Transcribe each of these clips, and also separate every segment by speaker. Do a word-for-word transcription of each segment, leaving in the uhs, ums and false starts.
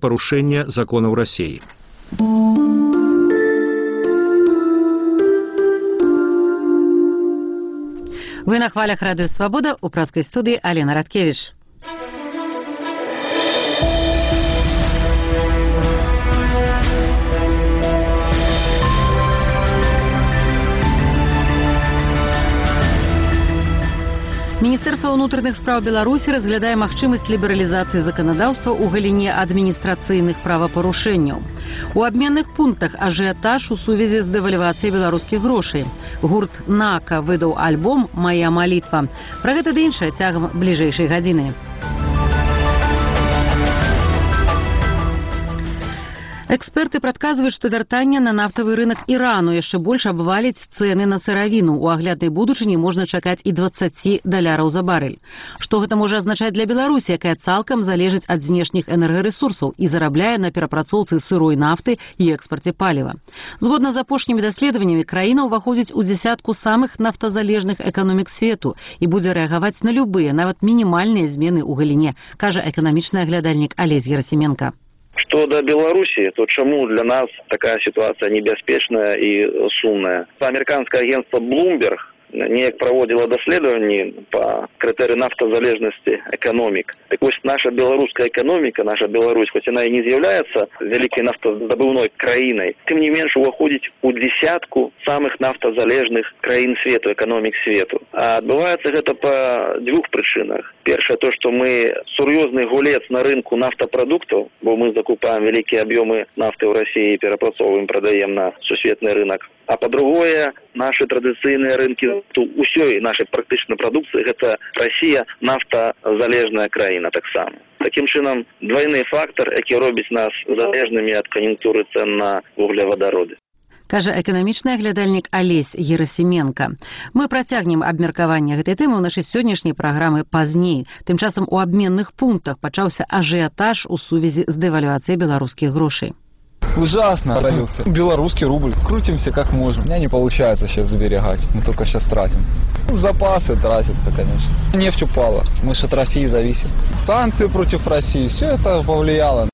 Speaker 1: парушэння законаў Расіі.
Speaker 2: Вы на хвалях Радыё Свабода, у праскай студыі Алена Радкевіч. Міністэрства ўнутраных спраў Беларусі разглядае магчымасць лібералізацыі заканадаўства ў галіне адміністрацыйных правапарушэнняў. У абменных пунктах ажыятаж у сувязі з дэвальвацыяй беларускіх грошай. Гурт «Нака» выдаў альбом «Мая малітва». Пра гэта ды іншае цягам бліжэйшай гадзіны. Эксперты прадказваюць, што вяртанне на нафтавы рынок Ірану яшчэ больш абваліць цэны на сыравіну. У агляднай будучыні можна чакаць і дваццаць даляраў за барэль. Што гэта можа азначаць для Беларусі, якая цалкам залежыць ад знешніх энергарэсурсаў і зарабляе на перапрацоўцы сырой нафты і экспарце паліва. Згодна з апошнімі даследаваннямі, краіна ўваходзіць у дзясятку самых нафтазалежных эканомік свету і будзе рэагаваць на любыя, нават мінімальныя змены ў галіне, кажа эканамічны аглядальнік Алесь Герасименко.
Speaker 3: Что до Беларуси, то чему для нас такая ситуация небяспечная и сумная? Американское агентство Bloomberg неяк проводило даследование по критерию нафтозалежности экономик. Так вот, наша белорусская экономика, наша Беларусь, хоть она и не является великой нафтодобывной краиной, тем не меньше уходит у десятку самых нафтозалежных краин свету, экономик свету. А отбывается это по двух причинах. Первое, то, что мы серьезный гулец на рынку нафтопродуктов, бо мы закупаем великие объемы нафты в России и перепроцовываем, продаем на сусветный рынок. А по-другое, наши традиционные рынки, усей нашей практичной продукции, это Россия нафтозалежная краина так само. Таким чином, двойный фактор, який робить нас залежными от конъюнктуры цен на вуглеводороды.
Speaker 2: Кажа эканамічны аглядальнік Алесь Герасименко. Мы працягнем абмеркаванне гэтай тэмы ў нашай сённяшняй праграмы пазней. Тым часам у абменных пунктах пачаўся ажыятаж у сувязі з дэвальвацыяй беларускіх грошай.
Speaker 4: Ужасно родился. Белорусский рубль. Крутимся как можем. У меня не получается сейчас заберегать. Мы только сейчас тратим. Запасы тратятся, конечно. Нефть упала. Мы же от России зависим. Санкции против России. Все это повлияло.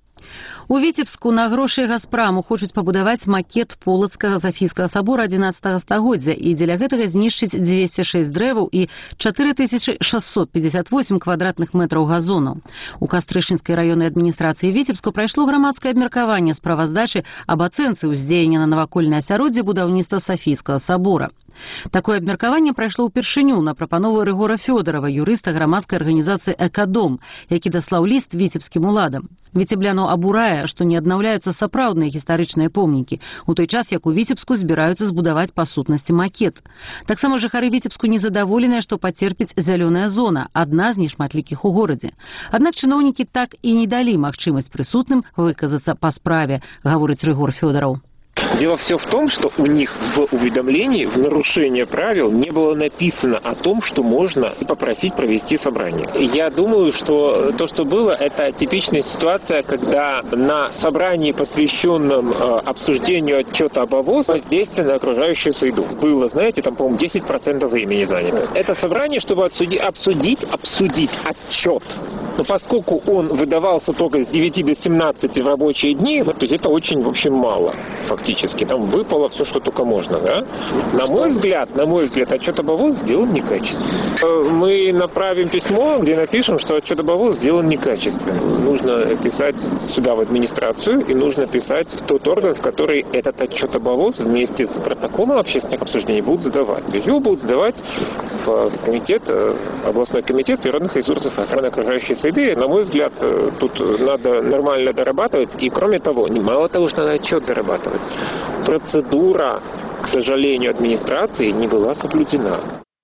Speaker 2: У Віцебску на грошы Газпраму хочуць пабудаваць макет Полацкага Сафійскага сабора адзінаццатага стагоддзя і дзеля гэтага знішчыць дзвесце шэсць дрэваў і чатыры тысячы шэсцьсот пятьдесят восемь квадратных метраў газонаў. У Кастрычніцкай раённай адміністрацыі Віцебску прайшло грамадскае абмеркаванне справаздачы аб ацэнцы ўздзеяння на навакольнае асяроддзе будаўніцтва Сафійскага сабора. Такое абмеркаванне прайшло ўпершыню на прапанову Рыгора Фёдорова, юрыста грамадскай арганізацыі «Экадом», які даслаў ліст віцебскім уладам. Віцебляну абурае, што не аднаўляюцца сапраўдныя гістарычныя помнікі, у той час, як у Віцебску збіраюцца збудаваць па сутнасці макет. Таксама жыхары Віцебску незадаволеныя, што пацерпіць зялёная зона, адна з нешматлікіх у горадзе. Аднак чыноўнікі так і не далі магчымасць прысутным выказацца па справе, гаворыць Рыгор Фёдоров.
Speaker 5: Дело все в том, что у них в уведомлении, в нарушение правил, не было написано о том, что можно попросить провести собрание. Я думаю, что то, что было, это типичная ситуация, когда на собрании, посвященном э, обсуждению отчета об ОВОЗ, воздействие на окружающую среду. Было, знаете, там, по-моему, десять процентов времени занято. Это собрание, чтобы обсудить, обсудить, обсудить отчет. Но поскольку он выдавался только с девяти до семнадцати в рабочие дни, то есть это очень, в общем, мало, фактически. Там выпало все, что только можно, да? На мой взгляд, на мой взгляд, отчет об ОВОЗ сделан некачественно. Мы направим письмо, где напишем, что отчет об ОВОЗ сделан некачественно. Нужно писать сюда, в администрацию, и нужно писать в тот орган, в который этот отчет об ОВОЗ вместе с протоколом общественных обсуждений будут сдавать. То есть его будут сдавать в комитет, областной комитет природных ресурсов и охраны окружающей среды. На мой взгляд, тут надо нормально дорабатывать. И кроме того, мало того, что надо отчет дорабатывать, процедура, к сожалению, администрации не была соблюдена.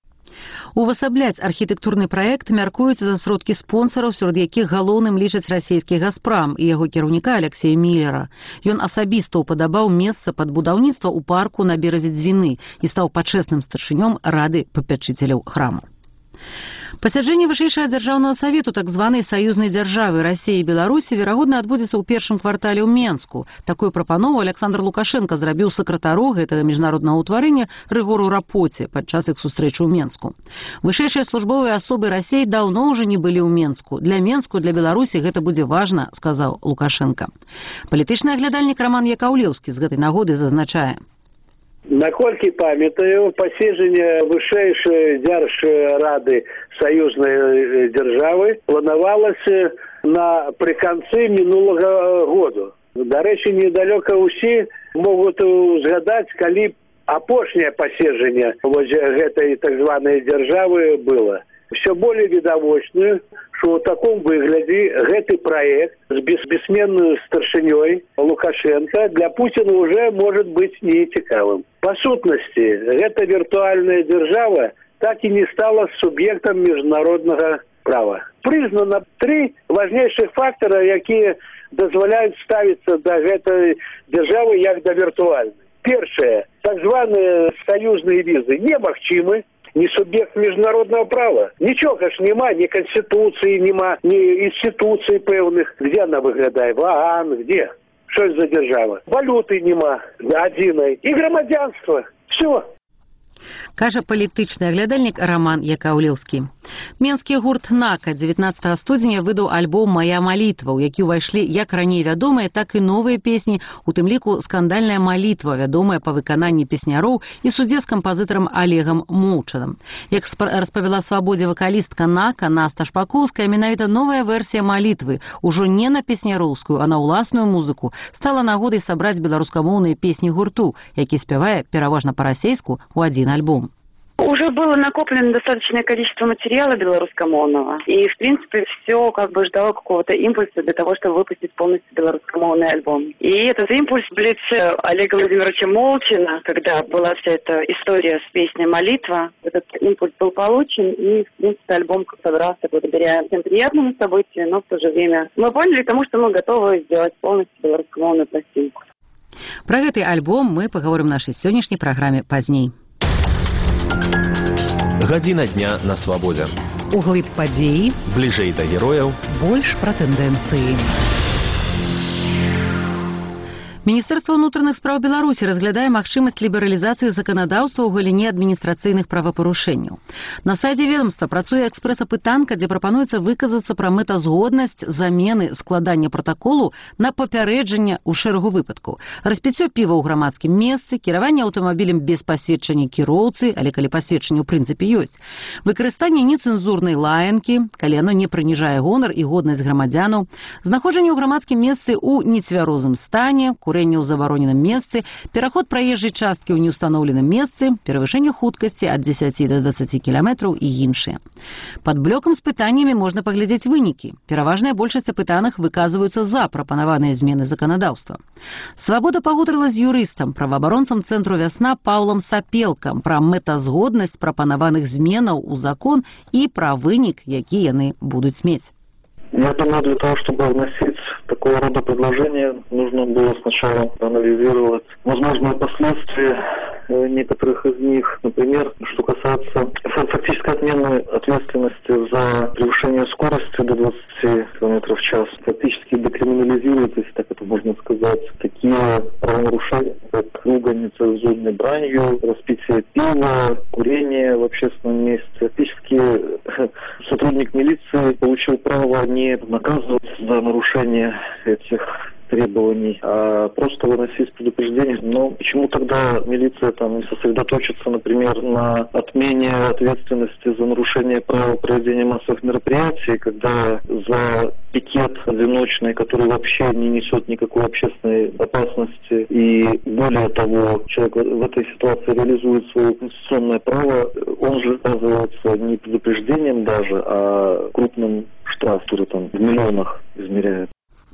Speaker 2: Увасабляць архітэктурны праект мяркуюць за сродкі спонсараў, сярод якіх галоўным лічаць расійскі «Газпрам» і яго кіраўніка Алексея Міллера. Ён асабіста ўпадабаў месца пад будаўніцтва ў парку на беразе Дзвіны і стаў пачэсным старшынём рады папячыцеляў храму. Пасяджэнне вышэйшага дзяржаўнага савету так званай саюзнай дзяржавы Расіі і Беларусі верагодна адбудзецца ў першым квартале ў Менску. Такую прапанову Александр Лукашенко зрабіў сакратару гэтага міжнароднага ўтварэння Рыгору Рапоце падчас іх сустрэчы ў Менску. Вышэйшыя службовыя асобы Расіі даўно ўжо не былі ў Менску. Для Менску, для Беларусі гэта будзе важна, сказаў Лукашенко. Палітычны аглядальнік Роман Якаўлеўскі з гэтай нагоды зазначае:
Speaker 6: Наколькі памятаю, паседжанне вышэйшай дзяржрады саюзнай дзяржавы планавалася напрыканцы мінулага году. Дарэчы, недалёка ўсе могуць узгадаць, калі апошняе паседжанне вось гэтай так званай дзяржавы было. Все более відавочна, што ў таком выглядзе гэты праект з бессменнай старшынёй Лукашенко для Путина уже может быть нецікавым. По сутнасці, гэта віртуальная дзяржава так і не стала суб'ектам міжнароднага права. Прызнана тры важнейшых фактара, якія дазваляюць ставіцца да гэтай дзяржавы як да віртуальнай. Першае, так званыя саюзныя візы немагчымы, не субъект международного права. Ничего ж нема, ни конституции нема, ни институций певных. Где она выглядает? ВААН, где? Что это за держава? Валюты нема, одиной. И громадянство. Все.
Speaker 2: Кажа палітычны аглядальнік Роман Якаўлеўскі. Менскі гурт «Нака» дзевятнаццатага студзеня выдаў альбом «Моя малітва», у які ўвайшлі як раней вядомыя, так і новыя песні, у тым ліку «Скандальная малітва», вядомая па выкананні песняроў і судзе з кампазітарам Олегам Моўчаным. Як распавяла «Свабодзе» вакалістка «Нака» Наста Шпакоўская, менавіта новая версія малітвы, ужо не на песняроўскую, а на ўласную музыку, стала нагодай сабраць беларускамоўныя песні гурту, які спявае пераважна па-расейску ў адзін альбом.
Speaker 7: Уже было накоплено достаточное количество материала белорусскомовного, и, в принципе, все как бы ждало какого-то импульса для того, чтобы выпустить полностью белорусскомовный альбом. И этот импульс в лице Олега Владимировича Молчина, когда была вся эта история с песней «Молитва», этот импульс был получен, и, в принципе, альбом собрался благодаря всем приятному событию, но в то же время мы поняли к тому, что мы готовы сделать полностью белорусскомовную пластинку.
Speaker 2: Про гэты альбом мы паговорым нашай сённяшняй праграме пазней.
Speaker 8: Гадзіна дня на свабодзе.
Speaker 2: Углыб падзеі,
Speaker 8: бліжэй да герояў,
Speaker 2: больш пра тэндэнцыі. Міністэрства ўнутраных спраў Беларусі разглядае магчымасць лібералізацыі заканадаўства ў галіне адміністрацыйных правапарушэнняў. На сайце ведомства працуе экспрэс-апытанка, дзе прапануецца выказацца пра мэтазгоднасць замены складання пратаколу на папярэджанне ў шэрагу выпадкаў. Распіццё піва ў грамадскім месцы, кіраванне аўтамабілем без пасведчання кіроўцы, але калі пасведчанне ў прынцыпе ёсць, выкарыстанне нецэнзурнай лаянкі, калі яно не прыніжае гонар і годнасць грамадзянаў, знаходжанне ў грамадскім месцы ў нецвярозым стане, курэнне ў забароненым месцы, пераход праезжай часткі ў неустаноўленым месцы, перавышэнне хуткасці ад дзесяці да дваццаці кіламетраў і іншыя. Пад блокам з пытаннямі можна паглядзець вынікі. Пераважная большасць апытаных выказваюцца за прапанаваныя змены заканадаўства. Свабода пагутарыла з юрыстам, праваабаронцам цэнтру «Вясна» Паўлам Сапелкам пра мэтазгоднасць прапанаваных зменаў у закон і пра вынік, які яны будуць мець.
Speaker 9: Я думаю, для того, чтобы вносить такого рода предложения, нужно было сначала анализировать возможные последствия некоторых из них. Например, что касается фактической отмены ответственности за превышение скорости до двадцати километров в час. Фактически декриминализирует, если так это можно сказать, такие правонарушения, как ругань нецензурной бранью, распитие пива, курение в общественном месте. Фактически сотрудник милиции получил право не наказывать за нарушение этих требований, а просто выносить предупреждение. Но почему тогда милиция там не сосредоточится, например, на отмене ответственности за нарушение правил проведения массовых мероприятий, когда за пикет одиночный, который вообще не несет никакой общественной опасности, и более того, человек в этой ситуации реализует свое конституционное право, он же оказывается не предупреждением даже, а крупным штрафом, который там в миллионах измеряет.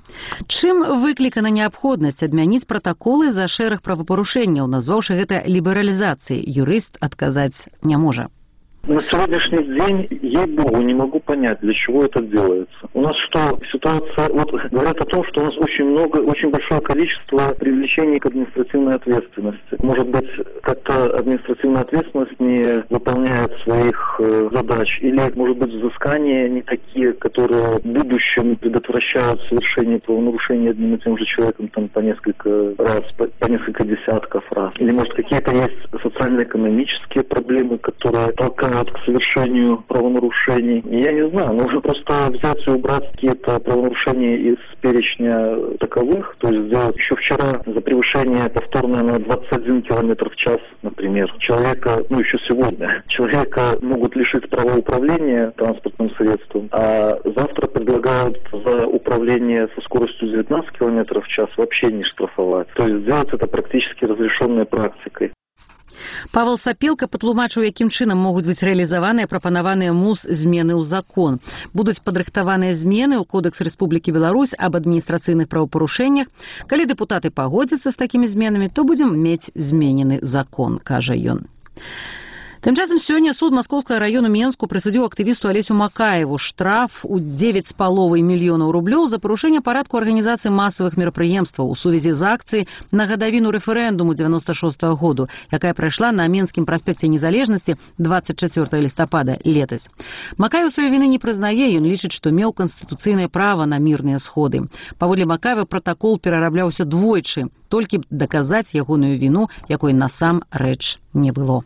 Speaker 2: Чым выклікана неабходнасць адмяніць пратаколы за шэраг правапарушэнняў, назваўшы гэта лібералізацыяй, юрыст адказаць не можа.
Speaker 9: На сегодняшний день, ей-богу, не могу понять, для чего это делается. У нас что, ситуация, вот говорят о том, что у нас очень много, очень большое количество привлечений к административной ответственности. Может быть, как-то административная ответственность не выполняет своих э, задач, или, может быть, взыскания не такие, которые в будущем предотвращают совершение правонарушений одним и тем же человеком там по несколько раз, по, по несколько десятков раз. Или, может, какие-то есть социально-экономические проблемы, которые толкают к совершению правонарушений. Я не знаю, нужно просто взять и убрать какие-то правонарушения из перечня таковых, то есть сделать еще вчера за превышение повторное на двадцать один километр в час, например. Человека, ну еще сегодня, человека могут лишить права управления транспортным средством, а завтра предлагают за управление со скоростью девятнадцать километров в час вообще не штрафовать. То есть сделать это практически разрешенной практикой.
Speaker 2: Павел Сапелка патлумачыў, якім чынам могуць быць рэалізаваныя прапанаваныя МУС змены ў закон. Будуць падрыхтаваныя змены ў Кодекс Рэспублікі Беларусь аб адміністрацыйных правапарушэннях. Калі дэпутаты пагодзяцца з такімі зменамі, то будзем мець зменены закон, кажа ён. Тым часам сёння суд Маскоўскага району Менску прысудзіў актывісту Алесю Макаеву штраф у дзевяць з паловай мільёнаў рублёў за парушэнне парадку арганізацыі масавых мерапрыемстваў у сувязі з акцыяй на гадавіну рэферэндуму дзевяноста шостага году, якая прайшла на Менскім праспекце Незалежнасці двадцать чацвёртага лістапада летась. Макаев сваёй віны не прызнае, ён лічыць, што меў канстытуцыйнае права на мірныя сходы. Паводле Макаева пратакол перарабляўся двойчы, толькі даказаць ягоную віну, якой насамрэч не было.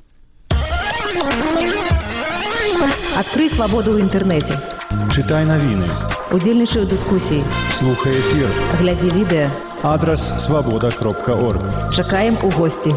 Speaker 10: Адкрый свабоду ў інтэрнэце.
Speaker 11: Чытай навіны.
Speaker 10: Удзельнічай у дыскусіі.
Speaker 11: Слухай эфір.
Speaker 10: Глядзі відэа.
Speaker 11: Адрас свабода кропка орг.
Speaker 10: Чакаем у госці.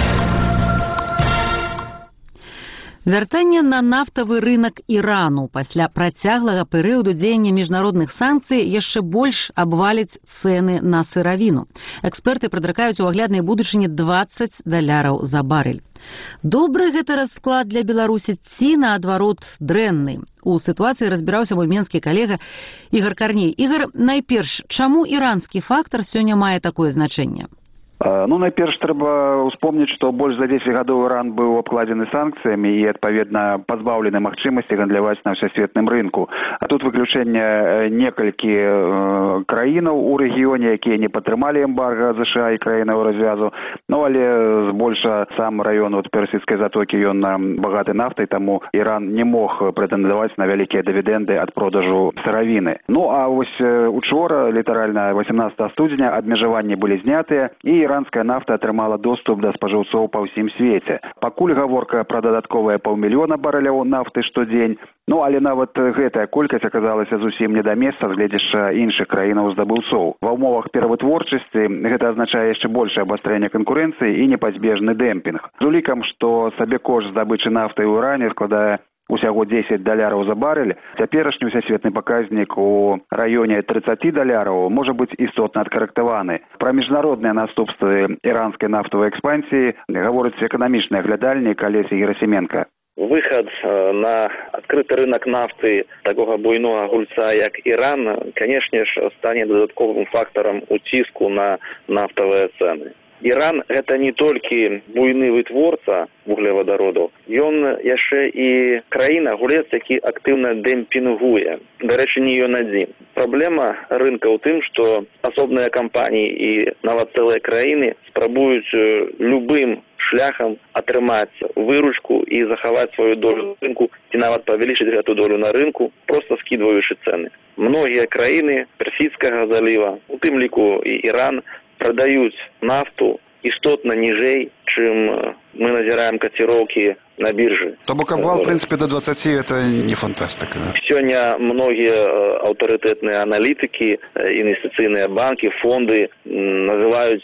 Speaker 2: Вяртанне на нафтавы рынак Ірану пасля працяглага перыяду дзеяння міжнародных санкцый яшчэ больш абваліць цэны на сыравіну. Эксперты прадракаюць у агляднай будучыні двадцать даляраў за барэль. Добры гэты расклад для Беларусі ці, наадварот, дрэнны? У сітуацыі разбіраўся мой менскі калега Ігар Карней. Ігар, найперш, чаму іранскі фактар сёння мае такое значэнне?
Speaker 12: Ну, найперш трэба успомніць, што больш за дзесяць гадоў Іран быў абкладзены санкцыямі і, адпаведна, пазбаўлены магчымасці гандляваць на ўсесветным рынку. А тут выключэнне некалькі э, краінаў у рэгіёне, якія не падтрымалі эмбарга ЗША і краінаў развязу. Ну, але збольша сам раён от Персідскай затокі, ён багаты нафтай, таму Іран не мог прэтэндаваць на вялікія дывідэнды ад продажу сыравіны. Ну, а вось учора, літаральна восемнадцатага студзеня, абмежаванні былі знятыя, і іранская нафта атрымала доступ да спажыўцоў па ўсім свеце. Пакуль гаворка пра дадатковыя паўмільёна барэляў нафты штодзень, ну, але нават гэтая колькасць аказалася зусім не да месца з гледзяшча іншых краінаў-здабыўцоў. Ва ўмовах перавытворчасці гэта азначае яшчэ большае абастрэнне канкурэнцыі і непазбежны дэмпінг. З улікам, што сабекошт здабычы нафты ў Іране складае усяго дзесяць даляраў за барэль, цяперашні ўсесветны паказнік у раёне тридцать даляраў можа быць істотна адкарэктаваны. Пра міжнародныя наступствы іранскай нафтавай экспансіі гаворыць эканамічны аглядальнік Алеся Герасименко.
Speaker 3: Выход на открытый рынок нафты такого буйного гульца, як Иран, конечно же, станет додатковым фактором утиску на нафтовые цены. Иран – это не только буйный вытворца вуглеводородов, он еще и краина, гулец, який активно демпингує. До речі, не ён один. Проблема рынка у тым, что особные компании и нават целые краины спрабуют любым шляхам атрымаць выручку и захаваць свою долю на рынку, ці нават павялічыць эту долю на рынку, просто скидываючы цены. Многие краины Персидского залива, у тым ліку и Иран, продают нафту істотно ніжэй, чым мы назираем котировки на бирже.
Speaker 13: То бок обвал, в принципе, до двадцати это не фантастика. Да?
Speaker 3: Сегодня многие авторитетные аналитики, инвестиционные банки, фонды называют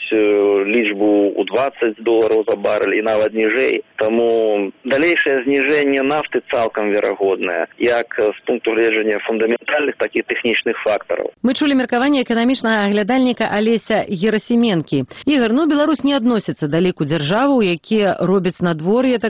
Speaker 3: лічбу у двадцать долларов за баррель и нават ніжэй. Тому дальнейшее снижение нафты цалкам верагодное, як с пункту гледжання фундаментальных, так и техничных факторов.
Speaker 2: Мы чули меркаванне эканамічнага аглядальніка Алеся Герасименкі. Ігор, ну Беларусь не адносіцца да ліку дзяржаваў, якія робяць надвор'е, так бы мовіць,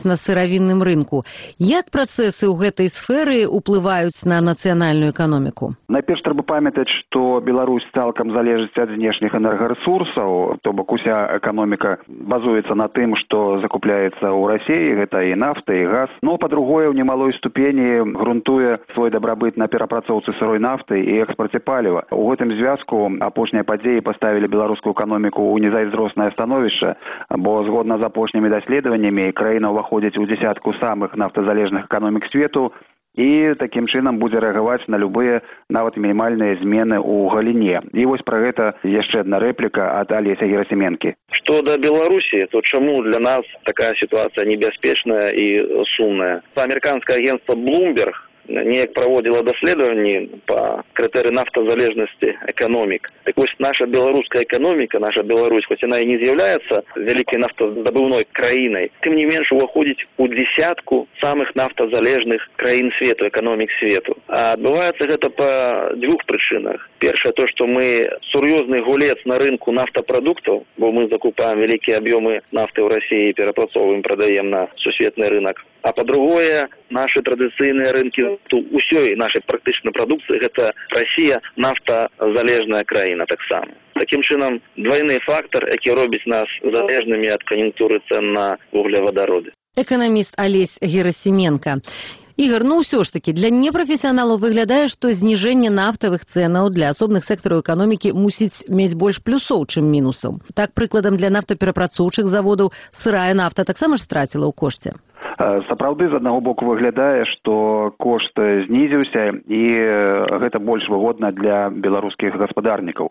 Speaker 2: на сыравінным рынку. Як працэсы ў гэтай сферы ўплываюць на нацыянальную эканоміку?
Speaker 12: Найперш трэба памятаць, што Беларусь цалкам залежыць ад знешніх энергарэсурсаў, то бок уся эканоміка базуецца на тым, што закупляецца ў Расіі, гэта і нафта, і газ. Но, па-другое, ў немалой ступені грунтуе свой дабрабыт на перапрацоўцы сырой нафты і экспарце паліва. У гэтым звязку апошнія падзеі паставілі беларускую эканоміку ў незайздроснае становішча, бо згодна з апошнімі даследаваннямі краіна ўваходзіць у дзесятку самых нафтазалежных эканомік свету і такім чынам будзе рэагаваць на любыя, нават мінімальныя змены ў галіне. І вось пра гэта яшчэ одна рэпліка ад Алеся Герасименкі.
Speaker 3: Что до Беларуси, то чему для нас такая ситуация небяспечная и сумная? Американское агентство Bloomberg неяк проводило даследование по критерию нафтозалежности экономик. Так вот, наша белорусская экономика, наша Беларусь, хоть она и не является великой нафтодобывной краиной, тем не меньше уходит у десятку самых нафтозалежных краин свету, экономик свету. А отбывается это по двух причинах. Первое, то, что мы серьезный гулец на рынку нафтопродуктов, бо мы закупаем великие объемы нафты в России и перепроцовываем, продаем на сусветный рынок. А по-другое, наши традиционные рынки усей нашей практичной продукции, это Россия нафтозалежная краина так само. Таким чином, двойный фактор, який робить нас залежными от конъюнктуры цен на вуглеводороды.
Speaker 2: Экономіст Алесь Герасименко. Ігор, ну ўсё ж такі, для непрафесіяналаў выглядае, што зніжэнне нафтавых цэнаў для асобных сектараў эканомікі мусіць мець больш плюсоў, чым мінусаў. Так, прыкладам, для нафтаперапрацоўчых заводаў сырая нафта таксама ж страціла ў кошце.
Speaker 12: Сапраўды, з аднаго боку выглядае, што кошт знізіўся і гэта больш выгодна для беларускіх гаспадарнікаў.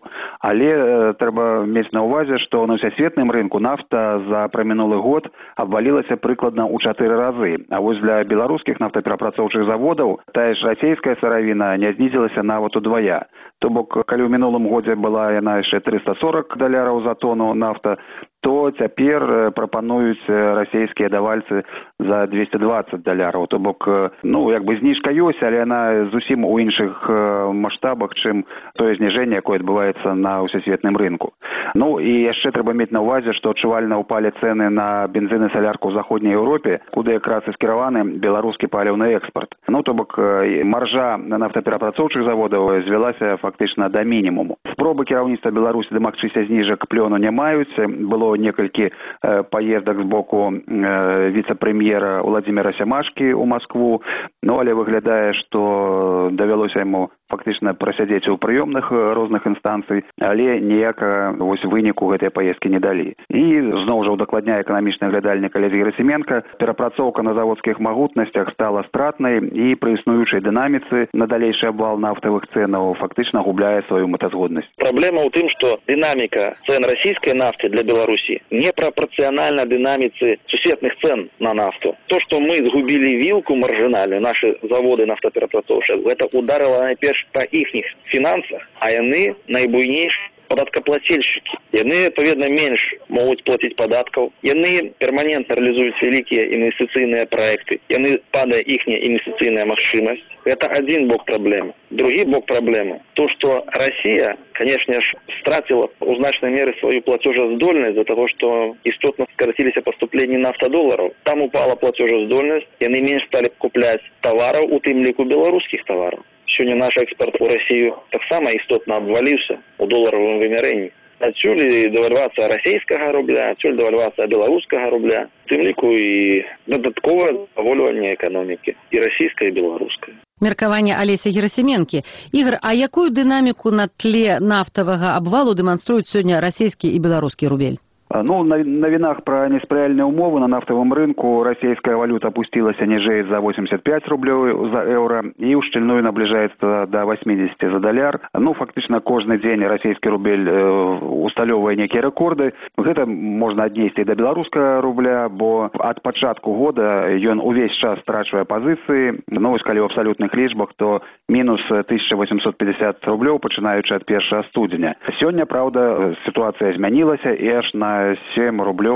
Speaker 12: Але трэба мець на ўвазе, што на ўсесветным рынку нафта за прамінулы год абвалілася прыкладна ў чатыры разы. А вось для беларускіх нафтаперапрацоўчых заводаў тая ж расійская сыравіна не знізілася нават удвая. То бок, калі ў мінулым годзе была яна яшчэ трыста сорок даляраў за тону нафта, то цяпер прапануюць расійскія давальцы за двести двадцать даляраў. То бок, ну, як бы зніжка ёсць, але яна зусім у іншых маштабах, чым тое зніжэнне, якое адбываецца на ўсесветным рынку. Ну, і яшчэ трэба мець на ўвазе, што адчувальна ўпалі цэны на бензін і салярку ў заходняй Еўропе, куды якраз і скіраваны беларускі паліўны экспарт. Ну, то бок, маржа на нафтаперапрацоўчых заводаў звялася фактычна да мінімуму. Спробы кіраўніцтва Беларусі дамагчыся зніжак плёну не маюць. Было некалькі э, паездак з боку э, віцэ-прэм'ера Владимира Сямашкі ў Маскву, ну, але выглядае, што давялося яму фактычна прасядзець у прыёмных розных інстанцый, але ніякага вось выніку гэтай паездкі не далі. І зноў жа удакладняе эканамічны глядальнік Алесь Герасименко, перапрацоўка на заводскіх магутнасцях стала стратнай і пры існуючай дынаміцы на далейшы абвал нафтавых цэнаў фактычна губляе сваю мэтазгоднасць.
Speaker 3: Праблема ў тым, што дынаміка цен расійскай нафты для Беларусі не прапорцыянальна дынаміцы сусветных цен на нафту. То, што мы згубілі вілку маржынальную, наши заводы нафтаперапрацоўчыя, гэта ударыла найперш па іхніх фінансах, а яны найбуйнейшыя падаткаплацельшчыкі. Яны, адпаведна, менш могуць плаціць падаткаў. Яны перманентна рэалізуюць вялікія інвестыцыйныя праекты. Яны падае іхняя інвестыцыйная магчымасць. Это один бок проблемы. Другой бок проблемы – то, что Россия, конечно же, стратила в значной мере свою платежездольность из-за того, что истотно сократились поступления нафтодолларов. Там упала платежездольность, и они меньше стали куплять товаров, у тем лику белорусских товаров. Сегодня наш экспорт в Россию так само истотно обвалился у долларовом вымерении. Отсюда девальвация российского рубля, отсюда девальвация белорусского рубля, тем лику и додатковое оволювання экономики, и российской, и белорусской.
Speaker 2: Меркаванне Алеся Герасименкі. Ігор, а якую дынаміку на тле нафтавага абвалу дэманструюць сёння расійскі і беларускі рубель?
Speaker 12: Ну, на навінах пра неспрыяльныя ўмовы на нафтавым рынку расійская валюта апусцілася ніжэй за восемьдесят пять рублёў за еўра і ў шчыльную набліжаецца да восемьдесят за даляр. Ну, фактычна кожны дзень расійскі рубель э, усталёўвае некія рэкорды. Гэта можна аднесці да беларускага рубля, бо ад пачатку года ён увесь час страчвае пазіцыі. Ну, вось калі ў абсалютных лічбах, то мінус тысяча восемьсот пятьдесят рублёў, пачынаючы ад першага студзеня. Сёння, праўда, сітуацыя змянілася і аж на семь рублёў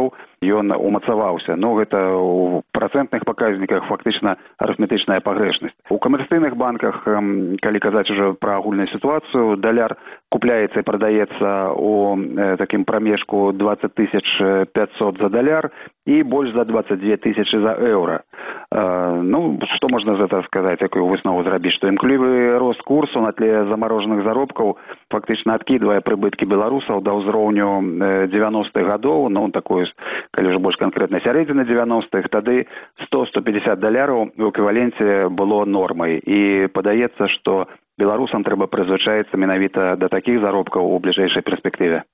Speaker 12: ён умацаваўся. Ну, гэта ў працэнтных паказніках фактычна арыфметычная пагрэшнасць. У камерцыйных банках, калі казаць ужо пра агульную сітуацыю, даляр купляецца і прадаецца у э, такім прамежку двадцать тысяч пятьсот за даляр і больш за двадцать две тысячи за еўра. Э, ну, што можна за гэта сказаць, якую выснову зрабіць, што імклівы рост курсу на тле замарожаных заробкаў фактычна адкідвае прыбыткі беларусаў да ўзроўню девяностых гадоў, ну, такой, калі ўжо больш канкрэтна сярэдзіны девяностых, тады сто — сто пятьдесят даляраў у эквіваленце было нормай. І падаецца, што беларусам трэба прызвычаіцца менавіта да такіх заробкаў у бліжэйшай перспектыве.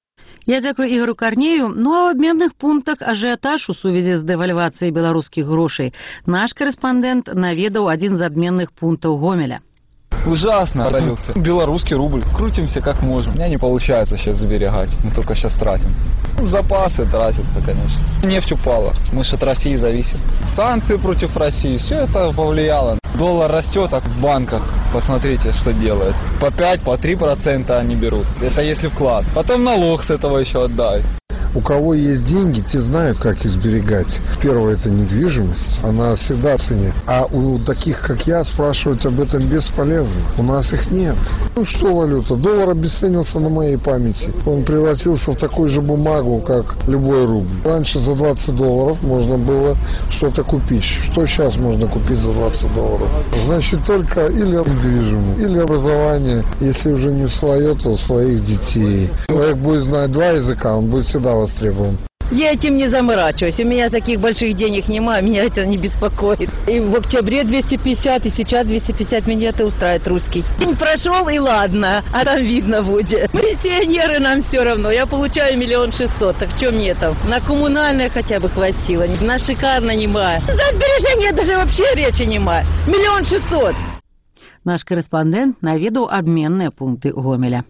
Speaker 2: Я дзякую Ігору Карнею. Ну а ў абменных пунктах ажыятаж у сувязі з дэвальвацыяй беларускіх грошай наш корэспандэнт наведаў адзін з абменных пунктаў Гомеля.
Speaker 4: Ужасно родился. Белорусский рубль. Крутимся как можем. У меня не получается сейчас заберегать. Мы только сейчас тратим. Ну, запасы тратятся, конечно. Нефть упала. Мы же от России зависим. Санкции против России. Все это повлияло. Доллар растет, а в банках посмотрите, что делается. По пять, по три процента они берут. Это если вклад. Потом налог с этого еще отдай.
Speaker 14: У кого есть деньги, те знают, как их сберегать. Первое – это недвижимость, она всегда в цене. А у таких, как я, спрашивать об этом бесполезно. У нас их нет. Ну что валюта? Доллар обесценился на моей памяти. Он превратился в такую же бумагу, как любой рубль. Раньше за двадцать долларов можно было что-то купить. Что сейчас можно купить за двадцать долларов? Значит, только или недвижимость, или образование. Если уже не свое, то у своих детей. Человек будет знать два языка, он будет всегда востребован.
Speaker 15: Я этим не заморачиваюсь. У меня таких больших денег нема, меня это не беспокоит. И в октябре двести пятьдесят, и сейчас двести пятьдесят, меня это устраивает русский. День прошел, и ладно, а там видно будет. Пенсионеры нам все равно. Я получаю миллион шестьсот, так что мне там? На коммунальное хотя бы хватило, на шикарно нема. За сбережения даже вообще речи нема. Миллион шестьсот.
Speaker 2: Наш корэспандэнт наведаў абменныя пункты Гомеля.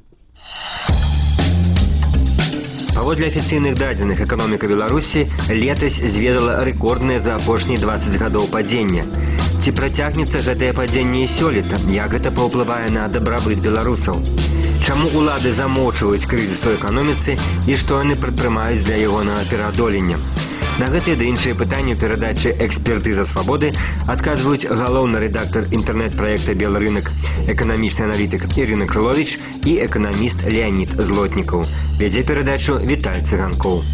Speaker 16: Паводле афіцыйных дадзеных, эканоміка Беларусі летась зведала рэкорднае за апошнія двадцать гадоў падзення. Ці працягнецца гэтае падзенне і сёлета? Як гэта паўплывае на дабрабыт беларусаў? Чаму улады замоўчваюць крызіс у эканоміцы і што яны прадпрымаюць для ягонага пераадолення? На гэтыя ды іншыя пытанні ў перадачы «Экспертыза свабоды» адказваюць галоўны рэдактар інтэрнэт-праекта «Белрынак», эканамічны аналітык Ірына Крыловіч і эканаміст Леонид Злотнікаў. Вядзе перадачу Віталь Цыганкоў.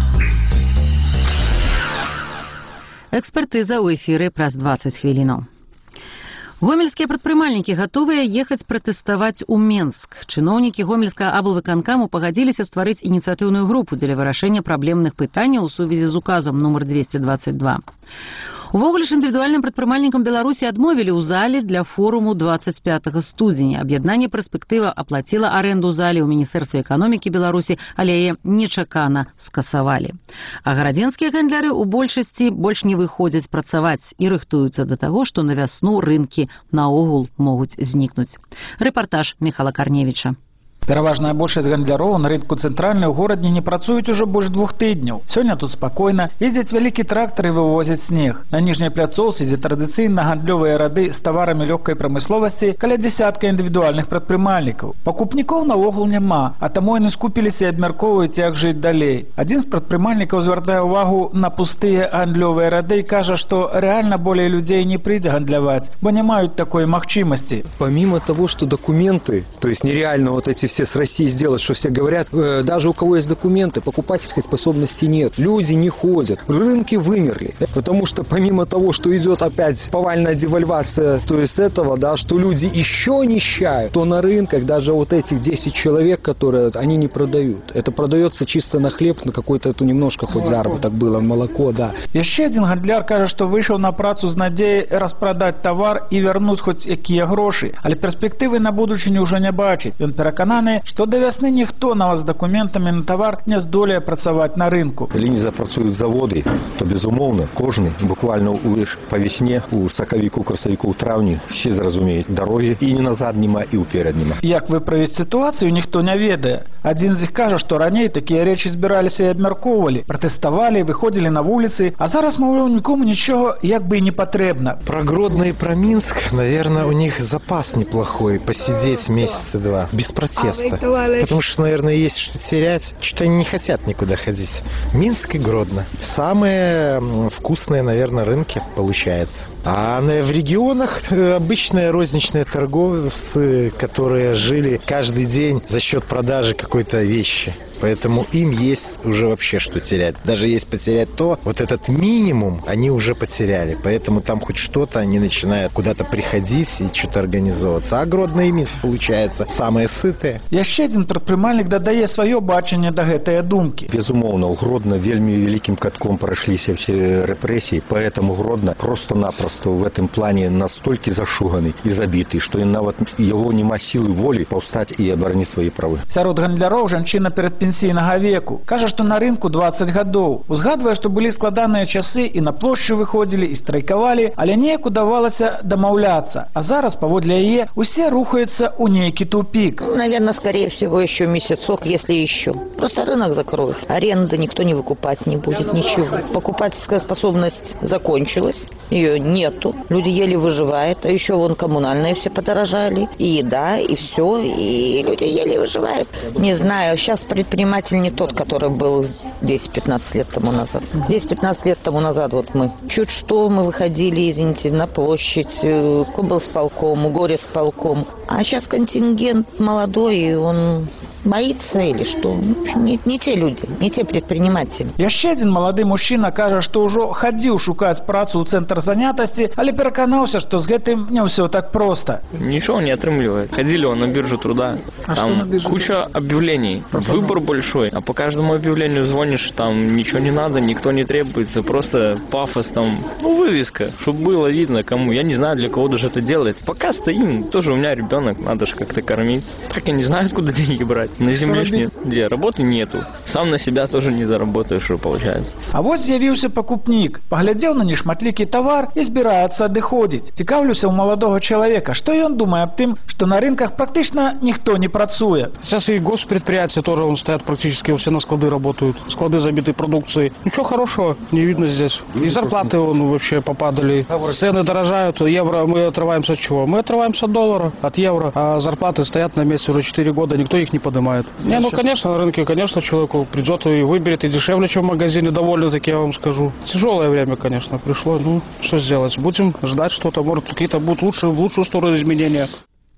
Speaker 2: Экспертыза ў эфіры праз двадцать хвілінаў. Гомельскія прадпрымальнікі гатовыя ехаць пратэставаць у Менск. Чыноўнікі гомельскага аблвыканкаму пагадзіліся стварыць ініцыятыўную групу дзеля вырашэння праблемных пытанняў у сувязі з указам нумар двести двадцать два. Увогуле ж індывідуальным прадпрымальнікам Беларусі адмовілі ў зале для форуму двадцать пятага студзеня. Аб'яднанне «Перспектыва» аплаціла арэнду зале ў Міністэрстве эканомікі Беларусі, але яе нечакана скасавалі. А гарадзенскія гандляры ў большасці больш не выходзяць працаваць і рыхтуюцца да таго, што на вясну рынкі наогул могуць знікнуць. Рэпартаж Михала Карневіча.
Speaker 17: Пераважная большасць гандляроў на рынку цэнтральнай у горадзе не працуюць ужо больш двух тыдняў. Сёння тут спакойна, ездзяць вялікі трактар і вывозяць снег. На ніжняй пляцоўцы, дзе традыцыйна гандлёвыя рады з таварамі лёгкай прамысловасці, каля дзясятка індывідуальных прадпрымальнікаў. Пакупнікоў наогул няма, а таму яны скупіліся і абмяркоўваюць, як жыць далей. Адзін з прадпрымальнікаў звяртае ўвагу на пустыя гандлёвыя рады і кажа, што рэальна болей людзей не прыйдзе гандляваць, бо не маюць такой магчымасці.
Speaker 18: Помимо того, что документы, то есть нереально вот эти все с России сделать, что все говорят, э, даже у кого есть документы, покупательской способности нет. Люди не ходят. Рынки вымерли. Потому что помимо того, что идет опять повальная девальвация, то есть этого, да, что люди еще нищают, то на рынках даже вот этих десять человек, которые они не продают. Это продается чисто на хлеб, на какой-то это немножко хоть заработок было, молоко, да.
Speaker 17: Еще один гандляр кажа, что вышел на працу з надеей распродать товар и вернуть хоть какие гроши. Але перспективы на будучыню уже не бачить. Он переконан, што да вясны ніхто на вас з дакументамі на тавар не здолее працаваць на рынку.
Speaker 19: Калі не запрацуюць заводы, то безумоўна кожны буквально па весне, у сакавіку, красавіку, траўні все зразумеюць дарогі і не назад нема, і ўперад нема.
Speaker 17: Як выправіць сітуацыю, ніхто не ведае. Адзін з іх кажа, што раней такія рэчы збіраліся і абмяркоўвалі, пратэставалі, выходзілі на вуліцы, а зараз, маўляў, нікому нічого як бы і не патрэбна.
Speaker 20: Про Гродно и про Минск, наверное, у них запас неплохой, посидеть месяца два, без протеста. место. Потому что, наверное, есть что терять. Что-то они не хотят никуда ходить. Минск и Гродно. Самые вкусные, наверное, рынки получается. А в регионах обычные розничные торговцы, которые жили каждый день за счет продажи какой-то вещи. Поэтому им есть уже вообще что терять. Даже если потерять то, вот этот минимум они уже потеряли. Поэтому там хоть что-то они начинают куда-то приходить и что-то организовываться. А Гродно и Минск, получается, самые сытые.
Speaker 17: Яшчэ один прадпрымальнік дадае сваё бачанне да гэтыя думкі.
Speaker 19: Безумоўна, у Гродно вельмі великим катком прошлись все репрессии, поэтому Гродно просто-напросто в этом плане настолько зашуганный и забитый, что нават его нема силы воли повстать и оборонить свои правы.
Speaker 17: Сярод гандляроў жанчына перад пенсійнага веку. Кажа, што на рынку дваццаць гадоў. Узгадвае, што былі складаныя часы і на плошчы выходзілі, і страйкавалі, але неяк удавалася дамаўляцца. А зараз, паводле яе, усе рухаюцца ў нейкі тупик.
Speaker 21: Наверное, скорее всего, еще месяцок, если еще. Просто рынок закроют. Аренды никто не выкупать не будет, ничего. Покупательская способность закончилась. Ее нету. Люди еле выживают. А еще вон коммунальные все подорожали. И еда, и все. И люди еле выживают. Не знаю, сейчас предприниматель не тот, который был десять-пятнадцать лет тому назад. десять-пятнадцать лет тому назад вот мы. Чуть что мы выходили, извините, на площадь, к облсполкому, горисполкому. А сейчас контингент молодой, и он боится или что? Не, не те люди, не те предприниматели.
Speaker 17: Яшчэ один малады мужчына кажа, што ўжо хадзіў шукаць працу ў цэнтр занятасці, але пераканаўся, што з гэтым не ўсё так просто.
Speaker 22: Ничего не отрымливает. Ходили он на биржу труда.
Speaker 17: А
Speaker 22: там
Speaker 17: биржу?
Speaker 22: Куча объявлений. Пропадал. Выбор большой. А по каждому объявлению звонишь, там ничего не надо, никто не требуется. Просто пафос там. Ну, вывеска, чтобы было видно кому. Я не знаю, для кого даже это делается. Пока стоим, тоже у меня ребенок, надо же как-то кормить. Так я не знаю, откуда деньги брать. На земле ж нет. Где? Работы нету. Сам на себя тоже не заработаешь, что получается.
Speaker 17: А вот з'явіўся пакупнік. Паглядзеў на нешматлікі тавар і збіраецца адыходзіць. Цікаўлюся ў маладога чалавека, што ён думае аб тым, што на рынках практычна ніхто не працуе.
Speaker 23: Сейчас и госпредприятия тоже вон стоят практически, все на склады работают. Склады забиты продукцией. Ничего хорошего не видно здесь. И зарплаты вон вообще попадали. Цены дорожают. Евро мы отрываемся от чего? Мы отрываемся от доллара, от евро. А зарплаты стоят на месте уже четыре года, никто их не поднимает. Не, ну, конечно, на рынке, конечно, человеку придет и выберет, и дешевле, чем в магазине, довольно-таки, я вам скажу. Тяжелое время, конечно, пришло. Ну, что сделать? Будем ждать что-то. Может, какие-то будут лучше, в лучшую сторону изменения.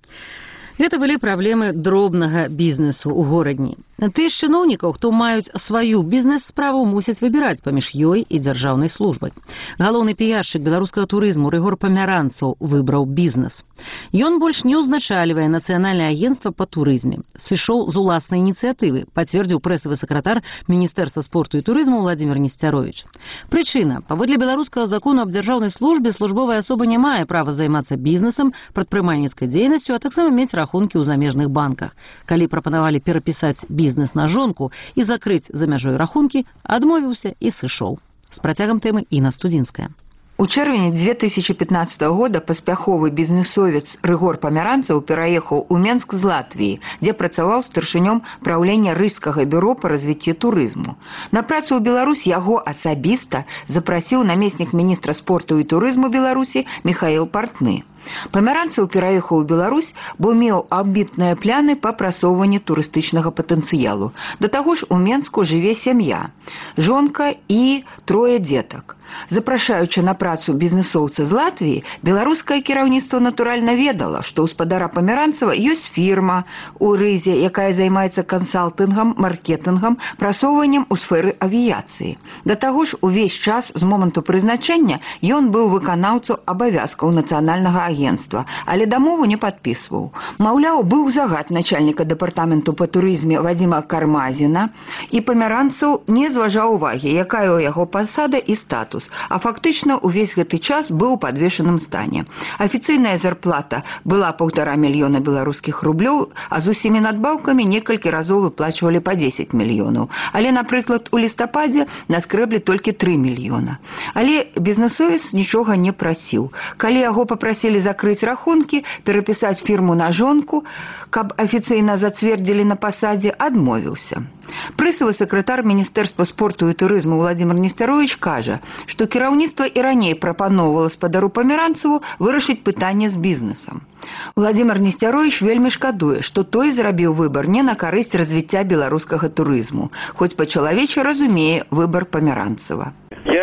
Speaker 2: Гэта былі праблемы дробнага бізнесу ў горадні. Тыя з чыноўнікаў, хто маюць сваю бізнес-справу, мусяць выбіраць паміж ёй і дзяржаўнай службай. Галоўны піяршчык беларускага турызму Рыгор Памяранцаў выбраў бізнес. Ён больш не ўзначальвае нацыянальнае агенцтва па турызме. Сышоў з уласнай ініцыятывы, пацвердзіў прэсавы сакратар Міністэрства спорту і турызму Владзімір Несцяровіч. Прычына: паводле беларускага закону аб дзяржаўнай службе службовая асоба не мае права займацца бізнесам, прадпрымальніцкай дзейнасцю, а таксама мець рахункі ў замежных банках. Калі прапанавалі перапісаць бізнес на жонку і закрыць за мяжой рахункі, адмовіўся і сышоў. З працягам тэмы Інна Студзінская.
Speaker 24: У чэрвені две тысячи пятнадцатого года паспяховы бізнесовец Рыгор Памяранцаў пераехаў у Менск з Латвіі, дзе працаваў старшынём праўлення рыжскага бюро па развіцці турызму. На працу ў Беларусь яго асабіста запрасіў намеснік міністра спорту і турызму Беларусі Михаил Партны. Памяранцаў пераехаў у Беларусь, бо меў амбітныя пляны па прасоўванні турыстычнага патэнцыялу. Да таго ж у Менску жыве сям'я, жонка і трое дзетак. Запрашаючы на працу бізнесоўца з Латвіі, беларускае кіраўніцтва натуральна ведала, што ў спадара Памяранцава ёсць фірма у Рызе, якая займаецца кансалтынгам, маркетынгам, прасоўваннем у сферы авіяцыі. Да таго ж увесь час з моманту прызначэння ён быў выканаўцаў абавязкаў нацыянальнага агентства, але дамову не падпісваў. Маўляў, быў загад начальніка дэпартаменту па турызме Вадзіма Кармазіна, і Памяранцаў не зважаў увагі, якая ў яго пасада і статус, а фактычна ўвесь гэты час быў у падвешаным стане. Афіцыйная зарплата была паўтара мільёна беларускіх рублёў, а з усімі надбаўкамі некалькі разоў выплачвалі па дзесяць мільёнаў. Але, напрыклад, у лістападзе наскрэблі толькі тры мільёна. Але бізнесовец нічога не прасіў. Калі яго папрасілі закрыць рахункі, перапісаць фірму на жонку, каб афіцыйна зацвердзілі на пасадзе, адмовіўся. Прэсавы сакратар Міністэрства спорту і турызму Владимир Нестерович кажа, што кіраўніцтва і раней прапаноўвала спадару Памеранцеву вырашыць пытанне з бізнесам. Владимир Нестерович вельмі шкадуе, што той зрабіў выбар не на карысць развіцця беларускага турызму, хоць па-чалавечы разумее выбар Памеранцева.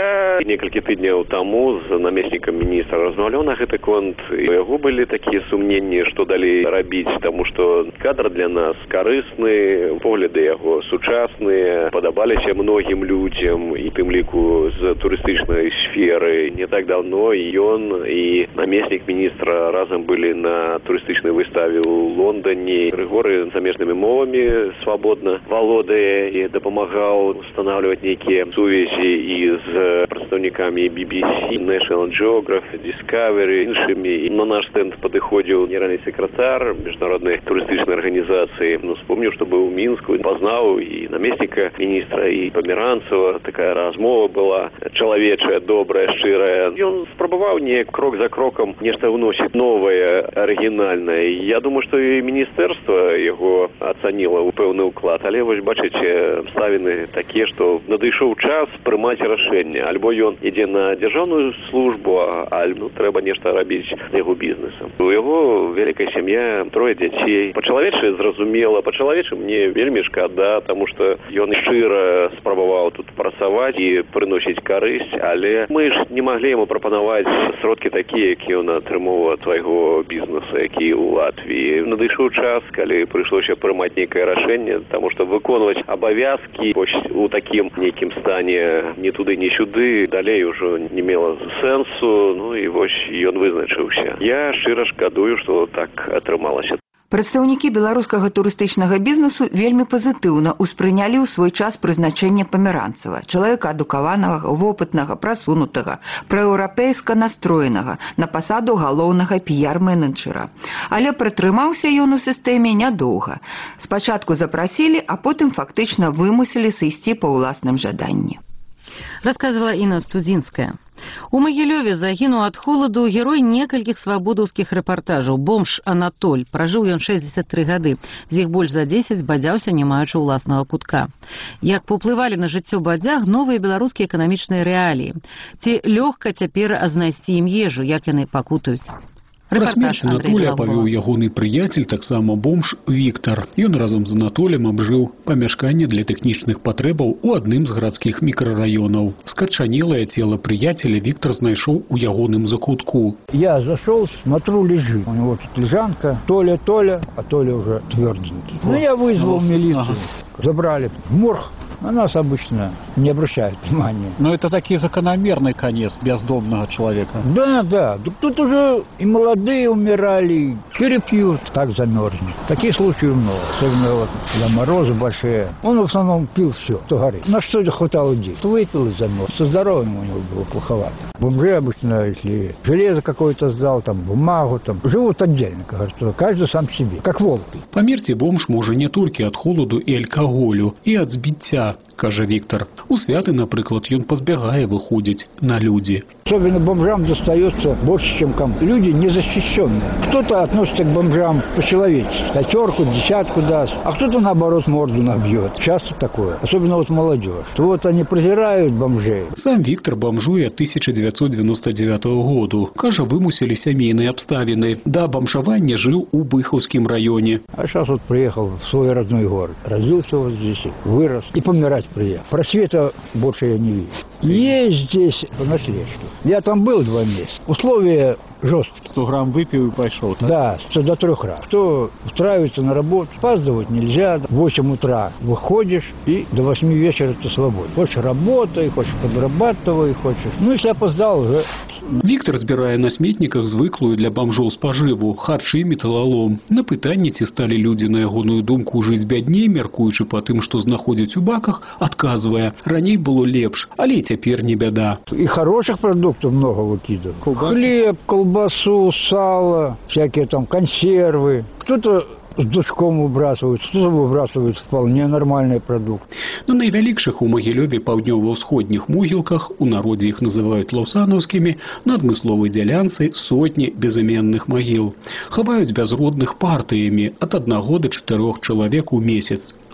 Speaker 1: Я некалькі тыдняў таму з намеснікам міністра размаўляў на гэты конт. У яго былі такія сумненні, што далей рабіць, таму што кадр для нас карысны, погляды яго сучасныя, падабаліся многім людзям, і тым ліку з турыстычнай сферы. Не так даўно ён і намеснік міністра разам былі на турыстычнай выставе ў Лондоне. Рыгоры замежнымі мовамі свабодна валодае і дапамагаў устанаўліваць нейкія сувязі і з прадстаўнікамі би би си, National Geographic, Discovery, іншымі. На наш стэнд падыходзіў генеральны сакратар міжнароднай турыстычнай арганізацыі. Ну, вспомніў, што быў у Мінску, пазнаў і намесніка міністра, і Памеранцева. Такая размова была чалавечая, добрая, шчырая. Ён спрабаваў неяк крок за крокам нешта ўносіць новае, арыгінальнае. Я думаю, што і міністэрства яго ацаніла ў пэўны ўклад. Але вось бачыце, абставіны такія, што надышоў час прымаць рашэнне. Альбо ён ідзе на дзяржаўную службу, альбо ну, трэба нешта рабіць з яго бізнесам. У яго вялікая сям'я, трое дзяцей. Па-чалавечы зразумела, па-чалавечы мне вельмі шкада, таму што ён шчыра спрабаваў тут працаваць і прыносіць карысць, але мы ж не маглі яму прапанаваць сродкі такія, які ён атрымоўвае твайго бізнеса, які ў Латвіі. Надышоў час, калі прыйшлося прымаць нейкае рашэнне, таму што выконваць абавязкі у такім нейкім стане не туды, не сюды, далей ужо не мела сэнсу, ну і вось ён вызначыўся. Я шчыра шкадую, што так атрымалася.
Speaker 24: Прадстаўнікі беларускага турыстычнага бізнесу вельмі пазітыўна ўспрынялі ў свой час прызначэнне Памеранцева, чалавека адукаванага, вопытнага, прасунутага, праеўрапейска настроенага на пасаду галоўнага піяр-менеджера. Але пратрымаўся ён у сістэме нядоўга. Спачатку запрасілі, а потым фактычна вымусілі сысці па ўласным жаданні.
Speaker 2: Рассказывала Інна Студзінская. У Магілёве загінуў ад холаду герой некалькіх свабодаўскіх рэпартажаў. Бомж Анатоль. Пражыў ён шэсцьдзесят тры гады. З іх больш за дзесяць бадзяўся, не маючы ўласнага кутка. Як паўплывалі на жыццё бадзяг новыя беларускія эканамічныя рэаліі. Ці лёгка цяпер знайсці ім ежу, як яны пакутаюць?
Speaker 5: Пра смерць Анатолія павёў ягоны прыяцель, таксама бомж Віктар. Ён разам з Анатолем абжыў памяшканне для тэхнічных патрэбаў у адным з гарадскіх мікрараёнаў. Скачанелае цела прыяцеля Віктар знайшоў у ягоным закутку.
Speaker 6: Я зашел, смотрю, лежит. У него тут лежанка. Толя, Толя, а Толя уже тверденький. Ну, я вызвал милицию. Забрали в морг. На нас обычно не обращают внимания.
Speaker 5: Но это таки закономерный конец бездомного человека.
Speaker 6: Да, да. Тут уже и молодые умирали, и череп пьют, так замерзнет. Таких случаев много. Особенно вот для мороза большие. Он в основном пил все, что горит. На что хватало денег. Выпил и замерз. Со здоровьем у него было плоховато. Бомжи обычно, если железо какое-то сдал, там бумагу, там живут отдельно, как говорится. Каждый сам себе, как волки.
Speaker 5: Памерці бомж можа не толькі ад холаду і алкаголю, і ад збіцця, кажа Віктор. У святы, напрыклад, ён пазбягае выходзіць на людзі.
Speaker 6: Особенно бомжам достается больше, чем кому. Люди незащищенные. Кто-то относится к бомжам по-человечески. Пятерку, десятку даст, а кто-то, наоборот, морду набьет. Часто такое. Особенно вот молодежь. То вот они презирают бомжей.
Speaker 5: Сам Віктор бомжуе ад тысяча дзевяцьсот девяносто девятого году. Кажа, вымусілі сямейныя абставіны. Да бомжавання жыў у Быхаўскім раёне.
Speaker 6: А сейчас вот приехал в свой родной город. Родился вот здесь, вырос и помирать приехал. Просвета больше я не вижу. Есть здесь по ночлежке. Я там был два месяца. Условия жесткие.
Speaker 5: сто грамм выпил и пошел, так?
Speaker 6: Да, до трех раз. Кто устраивается на работу, опаздывать нельзя. В восемь утра выходишь и до восьми вечера ты свободен. Хочешь работай, хочешь подрабатывай, хочешь. Ну, если опоздал, уже...
Speaker 5: Віктор збірае на сметніках звыклую для бамжоў спажыву, харчы, металалом. На пытанне, ці сталі людзі, на ягоную думку, жыць бядней, мяркуючы па тым, што знаходзяць у баках, адказвае: раней было лепш, але цяпер не бяда.
Speaker 6: И хороших продуктов много выкидывают. Хлеб, колбасу, сало, всякие там консервы. Кто-то с душком выбрасывают, кто-то выбрасывает вполне нормальный продукт.
Speaker 5: На найвялікшых у Магілёве паўднёва-ўсходніх могілках, у народзе іх называюць лаўсанаўскімі, на адмысловай дзялянцы сотні безыменных магіл. Хаваюць бязродных партыямі ад аднаго да чатырох чалавек у месяц.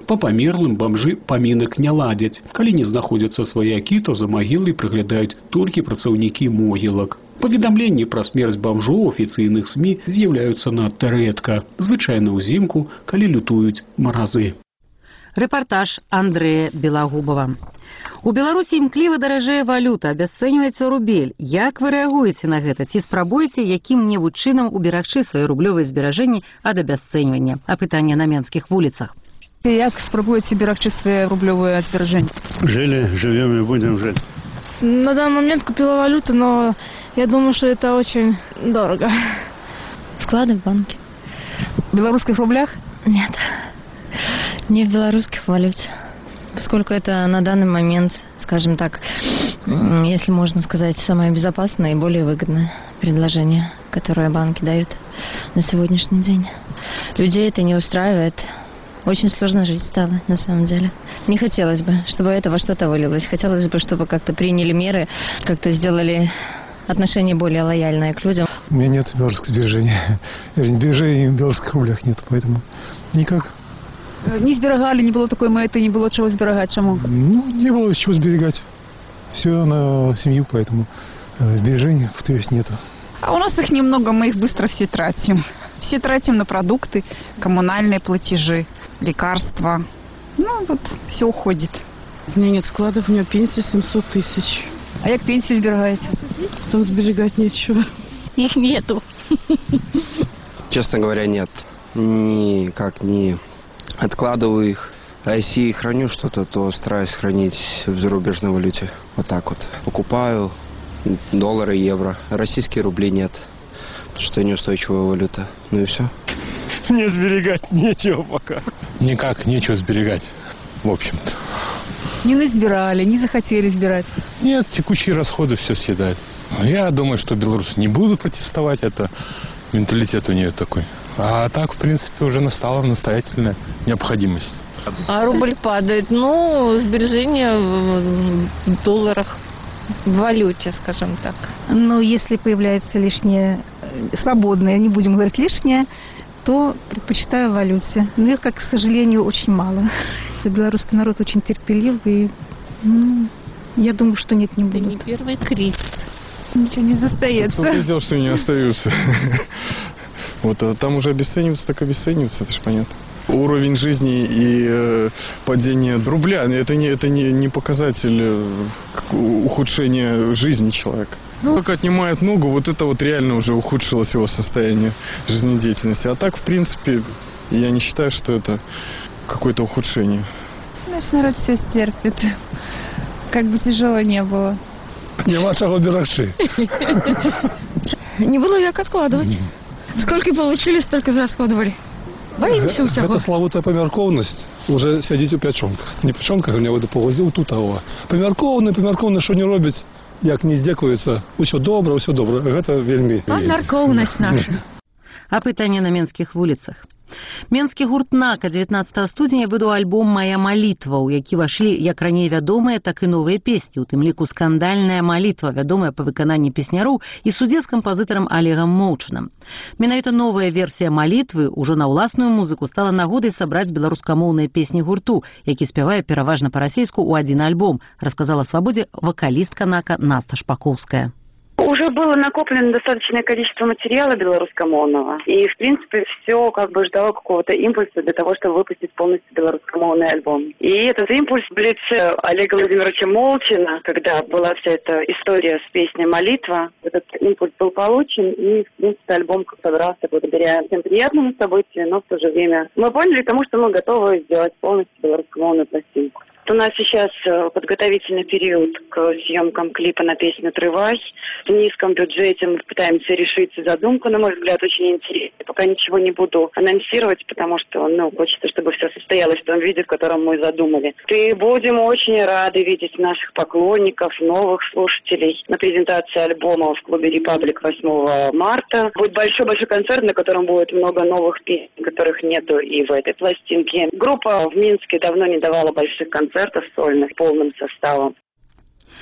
Speaker 5: Па памерлым бамжы памінак не ладзяць. Калі не знаходзяцца сваякі, то за магілай прыглядаюць толькі працаўнікі могілак. Паведамленні пра смерць бамжоў у афіцыйных СМІ з'яўляюцца надта рэдка, звычайна ўзімку, калі лютуюць маразы.
Speaker 2: Рэпартаж Андрэя Белагубова. У Беларусі імкліва даражэе валюта, абясцэньваецца рубель. Як вы рэагуеце на гэта? Ці спрабуеце якім-небудзь чынам уберагчы свае рублёвыя зберажэнні ад абясцэньвання? Апытанне на менскіх вуліцах.
Speaker 7: Як спрабуеце берагчы свае рублёвыя зберажэнні?
Speaker 8: Жили, живем и будем жить.
Speaker 9: На данный момент купила валюту, но я думаю, что это очень дорого.
Speaker 11: Вклады в банке.
Speaker 7: В белорусских рублях?
Speaker 11: Нет. Не в белорусских валюте. Поскольку это на данный момент, скажем так, если можно сказать, самое безопасное и более выгодное предложение, которое банки дают на сегодняшний день. Людей это не устраивает. Очень сложно жить стало, на самом деле. Не хотелось бы, чтобы это во что-то вылилось. Хотелось бы, чтобы как-то приняли меры, как-то сделали отношения более лояльные к людям.
Speaker 25: У меня нет белорусских сбережений. Сбережений в белорусских рублях нет, поэтому никак.
Speaker 7: Не зберегали, не было такой мэты, не было чего зберегать. Чему?
Speaker 25: Ну, не было чего сберегать. Все на семью, поэтому сбережений в то есть нету.
Speaker 26: А у нас их немного, мы их быстро все тратим. Все тратим на продукты, коммунальные платежи, лекарства. Ну, вот, все уходит.
Speaker 9: У меня нет вкладов, у меня пенсия семьсот тысяч.
Speaker 7: А як пенсию сберегаете?
Speaker 9: Там сберегать нечего.
Speaker 11: Их нету.
Speaker 27: Честно говоря, нет. Никак не откладываю их. А если храню что-то, то стараюсь хранить в зарубежной валюте. Вот так вот. Покупаю доллары, евро. Российские рубли нет. Потому что неустойчивая валюта. Ну и все.
Speaker 8: Не сберегать нечего пока. Никак нечего сберегать, в общем-то.
Speaker 7: Не насбирали, не захотели сбирать?
Speaker 8: Нет, текущие расходы все съедают. Я думаю, что белорусы не будут протестовать. Это менталитет у нее такой. А так, в принципе, уже настала настоятельная необходимость.
Speaker 11: А рубль падает. Ну, сбережения в долларах, в валюте, скажем так.
Speaker 7: Но если появляются лишние, свободные, не будем говорить лишние, то предпочитаю в валюте. Но их, как, к сожалению, очень мало. Белорусский народ очень терпеливый. Ну, я думаю, что нет, не будет.
Speaker 11: Это не первый кризис.
Speaker 7: Ничего не застается.
Speaker 8: Кто предел, что не остаются. Вот, а там уже обесцениваться, так обесцениваться, это же понятно. Уровень жизни и э, падение рубля, это не, это не, не показатель э, ухудшения жизни человека. Ну, как отнимает ногу, вот это вот реально уже ухудшилось его состояние жизнедеятельности. А так, в принципе, я не считаю, что это какое-то ухудшение.
Speaker 9: Наш народ все стерпит, как бы тяжело не было.
Speaker 8: Не вашего берегши.
Speaker 9: Не было як откладывать. Сколько получили, столько зарасходовали. Боимся усяго.
Speaker 8: Гэта славутая памяркоўнасць уже сядзіць у пячонках. Не пячонках, мне выда павозіў тут ава. Памяркоўны, памяркоўны, што не робяць, як не здзекуюцца. Усё добра, усё добра. Гэта вельмі.
Speaker 7: Памяркоўнасць наша.
Speaker 2: Апытанне на менскіх вуліцах. Менскі гурт «Нака» дзевятнаццатага студзеня выдаў альбом «Моя малітва», у які вашлі як раней вядомыя, так і новыя песні, у тым ліку «Скандальная малітва», вядомая па выкананні песняроў і судзе з кампазітарам Олегам Моўчанам. Менавіта новая версія малітвы ўжо на ўласную музыку стала нагодай сабраць беларускамоўныя песні гурту, які спявае пераважна па-расейску ў адзін альбом, расказала «Свабодзе» вакалістка «Нака» Наста Шпаковская.
Speaker 28: Уже было накоплено достаточное количество материала белорусскомовного, и, в принципе, все как бы ждало какого-то импульса для того, чтобы выпустить полностью белорусскомовный альбом. И этот импульс в лице Олега Владимировича Молчина, когда была вся эта история с песней «Молитва», этот импульс был получен, и, в принципе, альбом собрался благодаря всем приятному событию, но в то же время мы поняли к тому, что мы готовы сделать полностью белорусскомовную пластинку. У нас сейчас подготовительный период к съемкам клипа на песню «Отрывай». В низком бюджете мы пытаемся решить задумку, на мой взгляд, очень интересно. Пока ничего не буду анонсировать, потому что, ну, хочется, чтобы все состоялось в том виде, в котором мы задумали. И будем очень рады видеть наших поклонников, новых слушателей на презентации альбома в клубе «Репаблик» восьмого марта. Будет большой-большой концерт, на котором будет много новых песен, которых нету и в этой пластинке. Группа в Минске давно не давала больших концертов сольных полным составом.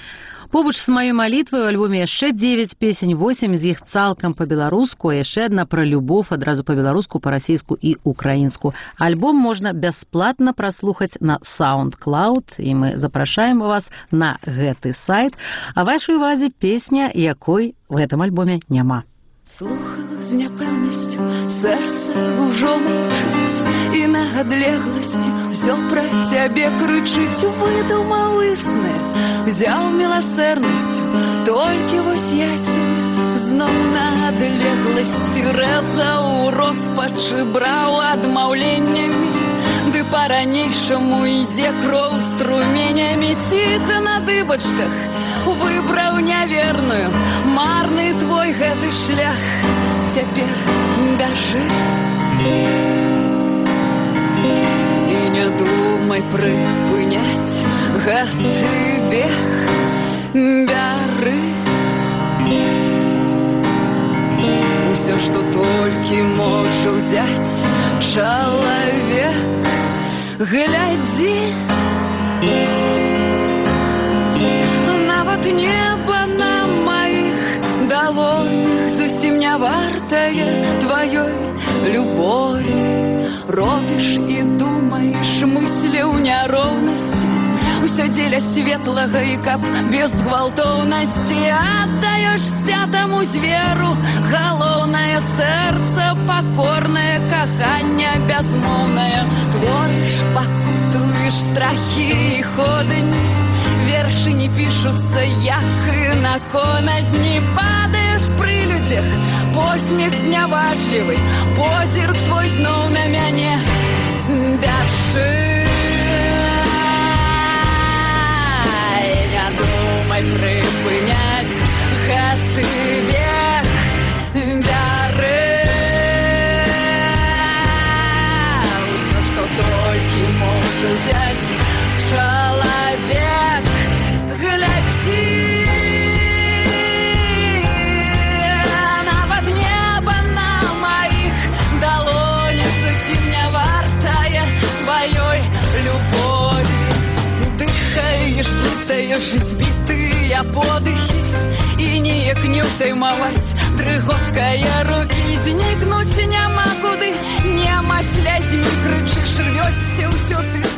Speaker 2: Побач з маёй малітвай у альбоме яшчэ дзевяць песень, восем з іх цалкам па-беларуску, а яшчэ адна пра любоў адразу па-беларуску, па-расійску і украінску. Альбом можна бясплатна праслухаць на SoundCloud, і мы запрашаем вас на гэты сайт. А вашай увазе песня, якой в гэтым альбоме няма.
Speaker 3: Слухала з няпэўнасцю, сэрца ўжо маўчыць, і на адлегласці ўсё пра цябе крычыць. Выдумаў існы, взяў міласэрнасцю, толькі вось я цябе зноў на адлегласці рэзаў, роспачы браў адмаўленнямі, ды па-ранейшаму ідзе кроў струменямі. Ціха на дыбачках выбраў няверную, марны твой гэты шлях, цяпер бяжы і не думай прыпыняць гэты бег, бяры усё, што толькі можа ўзяць чалавек. Глядзі, нават неба на маіх далонях зусім не вартае тваёй любові. Робіш і думаеш мыслі ў няроўнасці, усё дзеля светлага і каб без гвалтоўнасці. Аддаешся таму зверу, галоўнае сэрца пакорнае, каханне бязмоўнае. Творыш, пакутуеш страхі і ходыні, вершы не пішуцца, як і на конадні. Падаеш пры людзях, посмех зняважлівы, позірк твой зноў на мяне. Бяжы, не думай прыпыняць гэты бег, бяры усё, што толькі можа ўзяць чалавек. Глядзі, нават неба на маіх далонях зусім не вартае тваёй любові. Дыхаеш, блытаеш збітыя подыхі, і ніяк не ўтаймаваць дрыготкае рукі. Знікнуць няма куды, няма слязьмі, крычыш, рвёшся ўсё ты